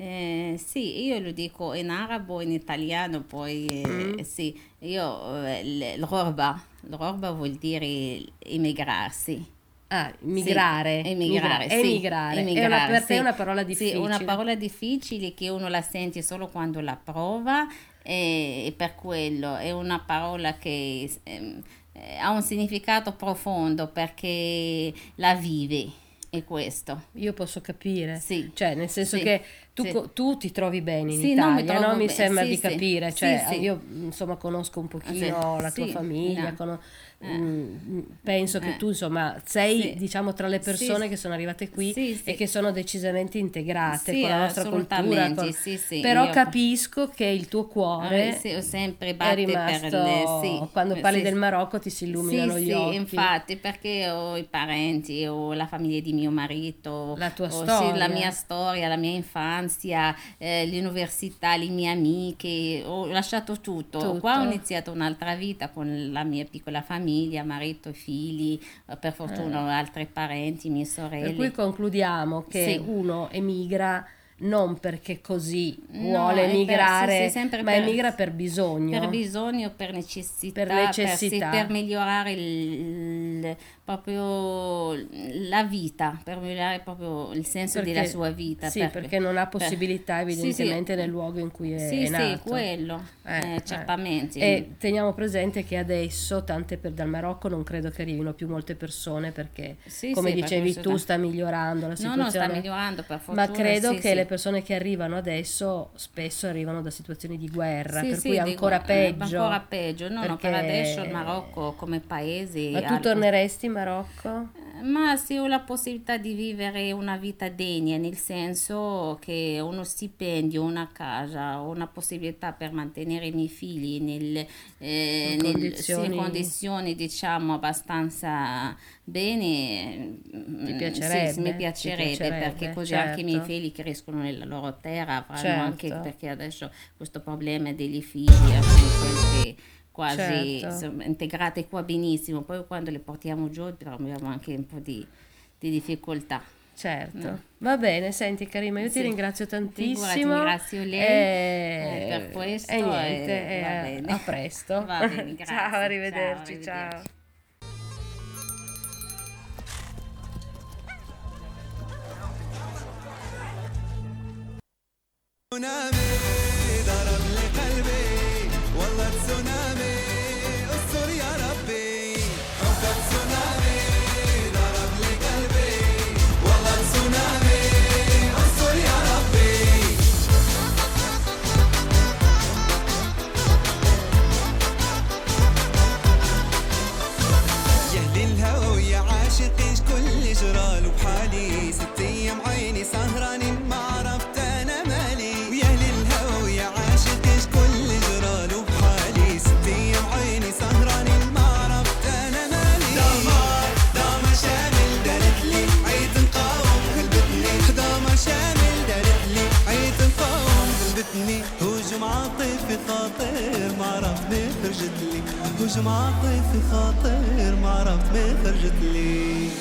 Io lo dico in arabo, in italiano, poi l'orba vuol dire emigrarsi. Migrare. Emigrare. Per te è una parola difficile. Sì, una parola difficile che uno la sente solo quando la prova, e per quello è una parola che ha un significato profondo perché la vivi. È questo. Io posso capire, cioè nel senso che tu ti trovi bene in Italia, no? Mi sembra di capire, io insomma conosco un pochino la tua famiglia, penso che tu insomma sei diciamo tra le persone che sono arrivate qui e che sono decisamente integrate con la nostra cultura, però capisco che il tuo cuore ho sempre è rimasto quando parli del Marocco ti si illuminano gli occhi. Infatti, perché ho i parenti, ho la famiglia di mio marito, la tua storia, la mia storia, la mia infanzia, l'università, le mie amiche, ho lasciato tutto. Qua ho iniziato un'altra vita con la mia piccola famiglia, marito, figli, per fortuna altri parenti, mie sorelle. Per cui concludiamo che uno emigra non perché così vuole emigrare, ma emigra per bisogno. Per bisogno, per necessità. Per migliorare proprio la vita, per migliorare proprio il senso della sua vita. Perché non ha possibilità evidentemente nel luogo in cui è nato. Sì, quello, certamente. E teniamo presente che adesso dal Marocco non credo che arrivino più molte persone, perché come dicevi tu sta migliorando la situazione. No, sta migliorando per fortuna. Ma credo che le persone che arrivano adesso spesso arrivano da situazioni di guerra, per cui ancora peggio. Ancora peggio, no, per adesso il Marocco come paese. Ma tu torneresti in Marocco? Ma se ho la possibilità di vivere una vita degna, nel senso che uno stipendio, una casa, una possibilità per mantenere i miei figli in condizioni diciamo abbastanza bene, mi piacerebbe, perché così anche i miei figli crescono nella loro terra, avranno anche, perché adesso questo problema degli figli è quel quasi Certo. integrate qua benissimo, poi quando le portiamo giù abbiamo anche un po' di difficoltà. Certo, va bene, senti Karima, io ti Sì. ringrazio tantissimo. Figurati, ringrazio lei per questo e niente, va bene. a presto. Va bene, grazie. Ciao, arrivederci, Ciao, arrivederci. ciao. تسونامي ضرب لي قلبي والله تسونامي استر يا ربي حبك تسونامي ضرب لي قلبي والله تسونامي استر يا ربي يا اهل الهوى يا عاشقين كل جرال وبحالي 6 ايام عيني سهرانين ما عرفت انا مالي ويا اهل الهوى يا عاشقين كل جرال وبحالي 6 ايام عيني سهرانين ما عرفت انا مالي دمار شامل دارت لي عيد نقاوم غلبتني دمار شامل دارت لي عيد نقاوم غلبتني هجوم عاطفي خاطر ما عرفت ما خرجت لي هجوم عاطفي خاطر ما عرفت ما خرجت لي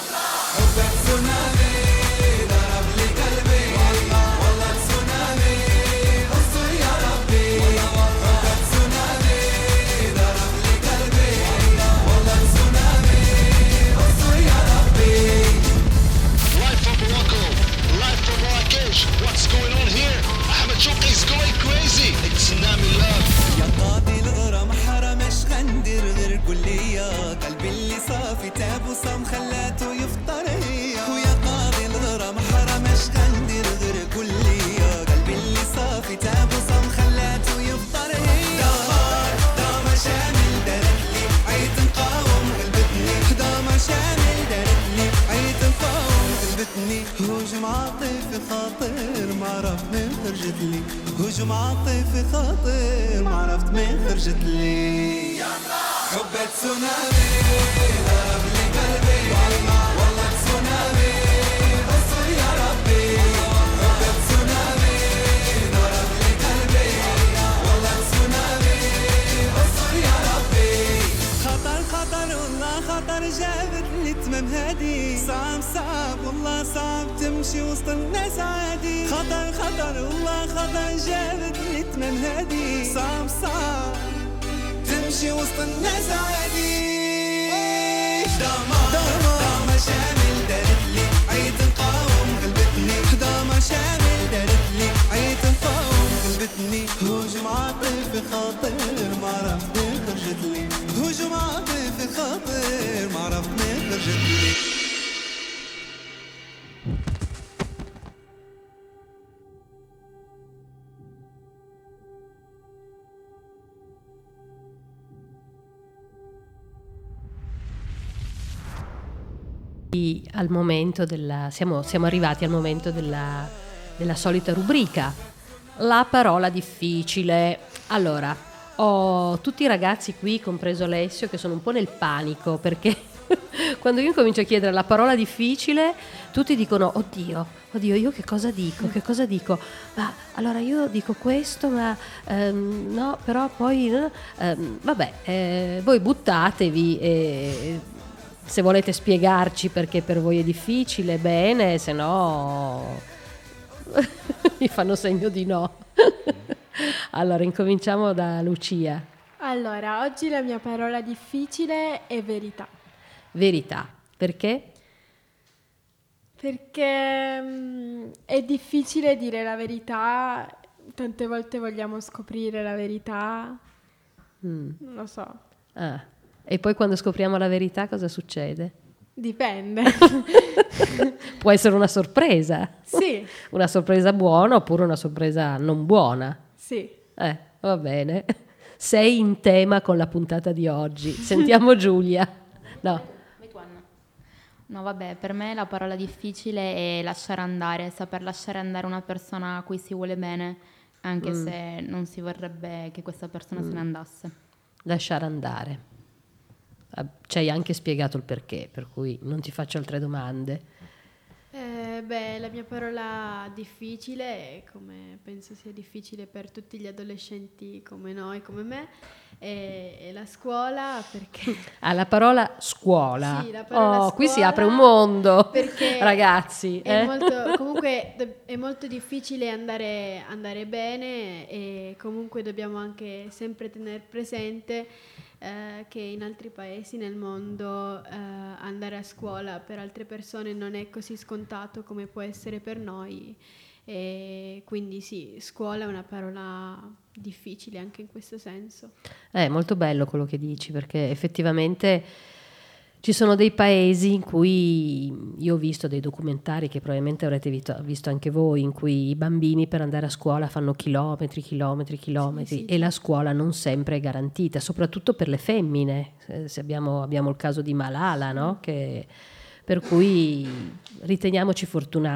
حبك تسونامي ضرب لي قلبي والله تسونامي استر يا ربي حبك تسونامي ضرب لي قلبي والله تسونامي استر يا ربي Live from Morocco, live from Marrakesh. What's going on here? Ahmed Chouki is going crazy. It's Tsunami Love. يا قاضي الغرام حرمش غندير غير قول لي يا قلبي اللي صافي تاب وصام خلاته يفطر هي ويا قاضي الغرام حرمش غندير غير قول لي يا قلبي اللي صافي تاب وصام خلاته يفطر هي دمار شامل دارت لي عيد نقاوم غلبتني دمار شامل دارت لي عيد نقاوم غلبتني هجوم عاطفي خاطر ما عرفت من خرجت لي هجوم عاطفي خاطر ما عرفت من خرجت لي حبك تسونامي ضرب لي قلبي والله تسونامي استر يا ربي حبك تسونامي ضرب لي قلبي والله تسونامي استر يا ربي خطر والله خطر جابت لي تمام هادي صعب والله صعب تمشي وسط الناس عادي خطر والله خطر جابت لي تمام هادي صعب تمشي وسط الناس عادي دمار شامل دارت لي عيد نقاوم غلبتني دمار شامل دارت لي عيد نقاوم غلبتني هجوم عاطفي خاطر ما عرفت من خرجت لي هجوم عاطفي خاطر ما عرفت من خرجت لي Al momento siamo arrivati al momento della solita rubrica, la parola difficile. Allora, ho tutti i ragazzi qui, compreso Alessio, che sono un po' nel panico perché quando io comincio a chiedere la parola difficile tutti dicono oddio io che cosa dico, ma allora io dico questo, ma no, però poi vabbè, voi buttatevi e se volete spiegarci perché per voi è difficile, bene, se no mi fanno segno di no. Allora, incominciamo da Lucia. Allora, oggi la mia parola difficile è verità. Verità, perché? Perché è difficile dire la verità, tante volte vogliamo scoprire la verità, non lo so. Ah. E poi quando scopriamo la verità cosa succede? Dipende. Può essere una sorpresa. Sì. Una sorpresa buona oppure una sorpresa non buona. Sì. Va bene. Sei in tema con la puntata di oggi. Sentiamo Giulia. No. No, vabbè, per me la parola difficile è lasciare andare, saper lasciare andare una persona a cui si vuole bene, anche se non si vorrebbe che questa persona se ne andasse. Lasciare andare. Ci hai anche spiegato il perché, per cui non ti faccio altre domande. La mia parola difficile, come penso sia difficile per tutti gli adolescenti come noi, come me, è la scuola, perché... La parola scuola. Sì, la parola scuola, qui si apre un mondo, ragazzi. Comunque è molto difficile andare bene, e comunque dobbiamo anche sempre tenere presente che in altri paesi nel mondo andare a scuola per altre persone non è così scontato come può essere per noi, e quindi sì, scuola è una parola difficile anche in questo senso. È molto bello quello che dici, perché effettivamente ci sono dei paesi in cui io ho visto dei documentari che probabilmente avrete visto anche voi, in cui i bambini per andare a scuola fanno chilometri, sì. E la scuola non sempre è garantita, soprattutto per le femmine. Se abbiamo il caso di Malala, no? Per cui riteniamoci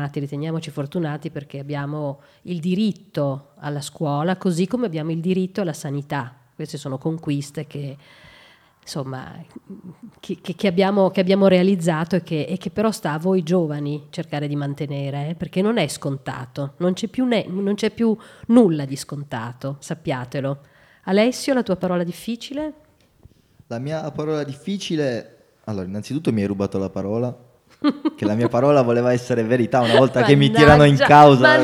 fortunati perché abbiamo il diritto alla scuola, così come abbiamo il diritto alla sanità. Queste sono conquiste che insomma che abbiamo realizzato e che però sta a voi giovani cercare di mantenere, perché non è scontato, non c'è più nulla di scontato, sappiatelo. Alessio, la tua parola difficile? La mia parola difficile, allora innanzitutto mi hai rubato la parola, che la mia parola voleva essere verità, una volta che mi tirano in causa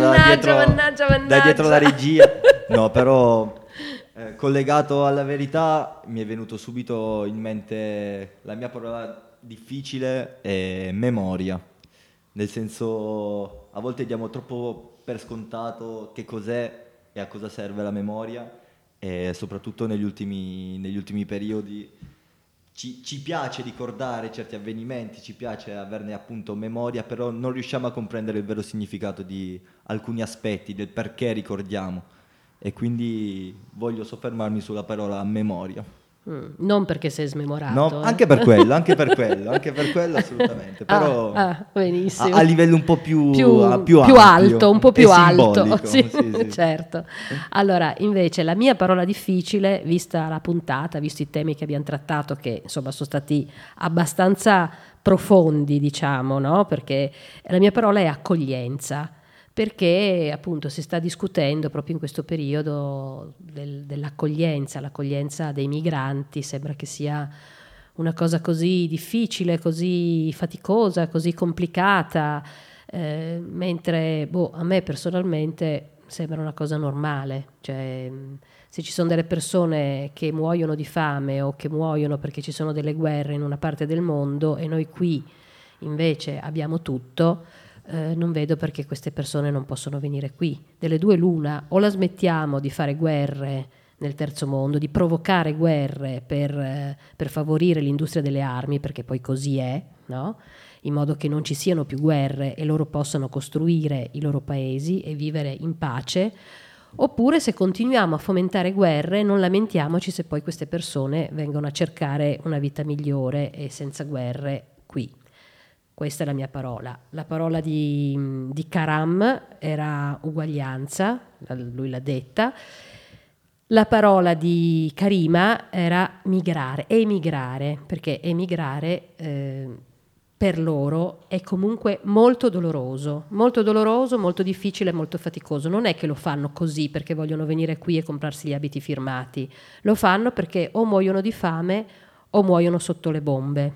da dietro la regia. No, però collegato alla verità mi è venuto subito in mente la mia parola difficile è memoria, nel senso a volte diamo troppo per scontato che cos'è e a cosa serve la memoria, e soprattutto negli ultimi periodi ci piace ricordare certi avvenimenti, ci piace averne appunto memoria, però non riusciamo a comprendere il vero significato di alcuni aspetti, del perché ricordiamo. E quindi voglio soffermarmi sulla parola memoria. Non perché sei smemorato. No, anche per quello assolutamente. Però benissimo. A livello un po' più alto, un po' più alto. Sì. Certo. Allora, invece, la mia parola difficile, vista la puntata, visto i temi che abbiamo trattato, che insomma sono stati abbastanza profondi, diciamo, no? Perché la mia parola è accoglienza. Perché appunto si sta discutendo proprio in questo periodo dell'accoglienza, l'accoglienza dei migranti. Sembra che sia una cosa così difficile, così faticosa, così complicata, mentre a me personalmente sembra una cosa normale. Cioè, se ci sono delle persone che muoiono di fame o che muoiono perché ci sono delle guerre in una parte del mondo e noi qui invece abbiamo tutto, non vedo perché queste persone non possono venire qui. Delle due l'una: o la smettiamo di fare guerre nel terzo mondo, di provocare guerre per favorire l'industria delle armi, perché poi così è, no? In modo che non ci siano più guerre e loro possano costruire i loro paesi e vivere in pace, oppure se continuiamo a fomentare guerre non lamentiamoci se poi queste persone vengono a cercare una vita migliore e senza guerre qui. Questa è la mia parola. La parola di Karam era uguaglianza, lui l'ha detta. La parola di Karima era emigrare, perché emigrare per loro è comunque molto doloroso, molto difficile, molto faticoso. Non è che lo fanno così perché vogliono venire qui e comprarsi gli abiti firmati, lo fanno perché o muoiono di fame o muoiono sotto le bombe.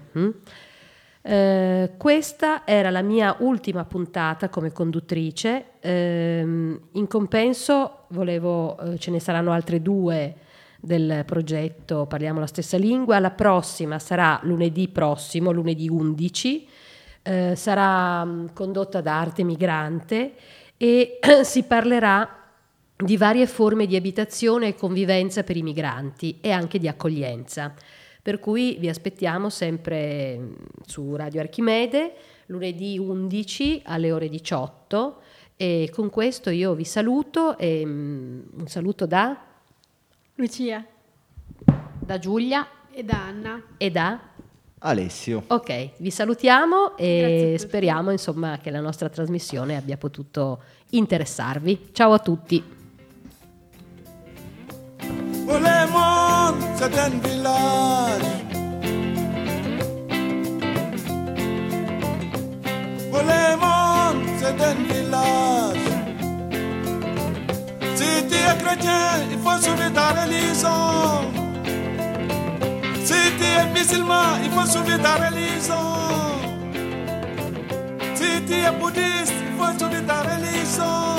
Questa era la mia ultima puntata come conduttrice. In compenso ce ne saranno altre 2 del progetto Parliamo la stessa lingua. La prossima sarà lunedì 11, sarà condotta da Arte Migrante e si parlerà di varie forme di abitazione e convivenza per i migranti e anche di accoglienza. Per cui vi aspettiamo sempre su Radio Archimede, lunedì 11 alle ore 18, e con questo io vi saluto, e un saluto da Lucia, da Giulia e da Anna e da Alessio. Ok, vi salutiamo e speriamo insomma che la nostra trasmissione abbia potuto interessarvi. Ciao a tutti. Volemon, certain village. Volemon, es chrétien, il faut sauver ta religion. Si tu es musulman, il faut sauver ta religion. Si tu es bouddhiste, il faut sauver ta religion.